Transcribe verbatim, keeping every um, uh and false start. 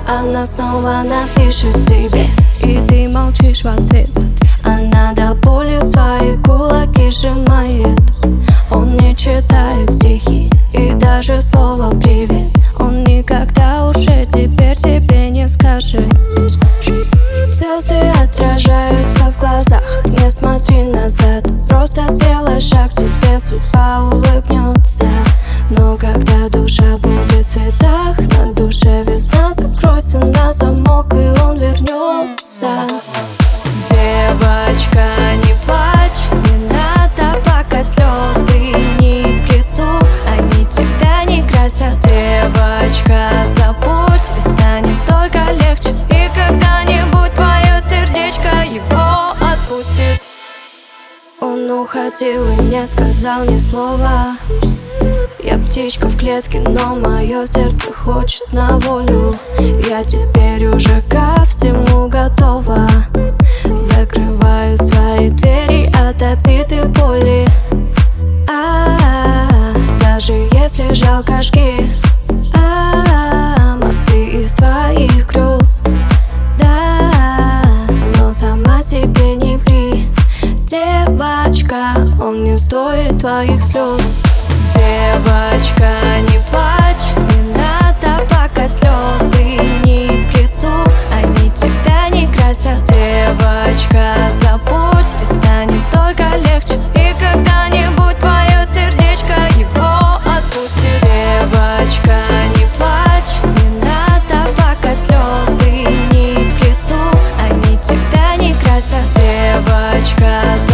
Она снова напишет тебе, и ты молчишь в ответ. Она до боли свои кулаки сжимает. Он не читает стихи и даже слово «привет» он никогда уже теперь тебе не скажет. Звезды отражаются в глазах, не смотри назад. Просто сделай шаг, тебе судьба улыбнется. Но когда душа будет в цветах, на душе весна, закройся на замок, и он вернется. Девочка, не плачь, не надо плакать, слезы не к лицу, они тебя не красят. Девочка, забудь, и станет только легче, и когда-нибудь твое сердечко его отпустит. Он уходил и не сказал ни слова. Я птичка в клетке, но мое сердце хочет на волю. Я теперь уже ко всему готова. Закрываю свои двери от обиды, боли. А-а-а, даже если жалко, жги. А-а-а, мосты из твоих грез. Да, но сама себе не ври. Девочка, он не стоит твоих слез. Девочка, не плачь, не надо плакать, слезы не к лицу, они тебя не красят. Девочка, забудь, и станет только легче, и когда-нибудь твое сердечко его отпустит. Девочка, не плачь, не надо плакать, слезы не к лицу, они тебя не красят. Девочка,